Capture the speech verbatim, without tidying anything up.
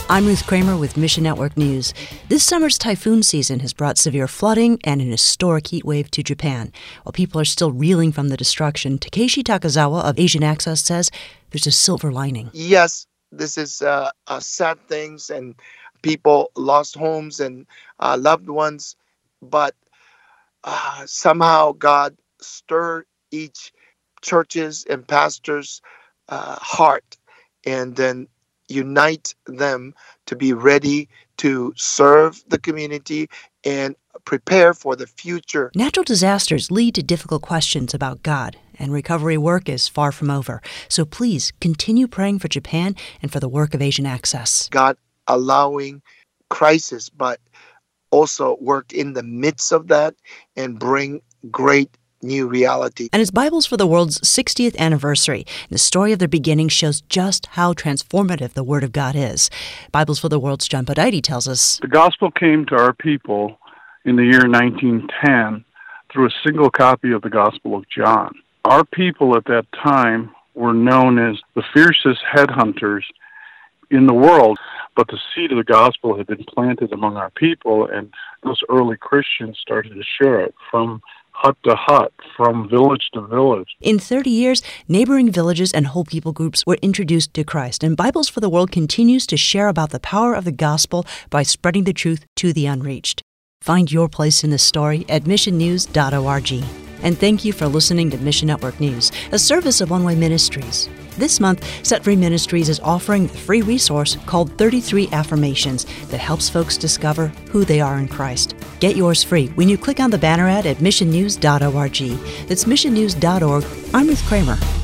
I'm Ruth Kramer with Mission Network News. This summer's typhoon season has brought severe flooding and an historic heat wave to Japan. While people are still reeling from the destruction, Takeshi Takazawa of Asian Access says there's a silver lining. Yes, this is uh, uh, sad things, and people lost homes and uh, loved ones, but uh, somehow God stirred each church's and pastor's uh, heart, and then unite them to be ready to serve the community and prepare for the future. Natural disasters lead to difficult questions about God, and recovery work is far from over. So please continue praying for Japan and for the work of Asian Access. God allowing crisis, but also work in the midst of that and bring great new reality. And it's Bibles for the World's sixtieth anniversary. The story of their beginning shows just how transformative the Word of God is. Bibles for the World's John Podaite tells us, the gospel came to our people in the year nineteen ten through a single copy of the Gospel of John. Our people at that time were known as the fiercest headhunters in the world, but the seed of the gospel had been planted among our people, and those early Christians started to share it from hut to hut, from village to village. In thirty years, neighboring villages and whole people groups were introduced to Christ, and Bibles for the World continues to share about the power of the gospel by spreading the truth to the unreached. Find your place in this story at mission news dot org. And thank you for listening to Mission Network News, a service of One Way Ministries. This month, Set Free Ministries is offering the free resource called thirty-three Affirmations that helps folks discover who they are in Christ. Get yours free when you click on the banner ad at mission news dot org. That's mission news dot org. I'm Ruth Kramer.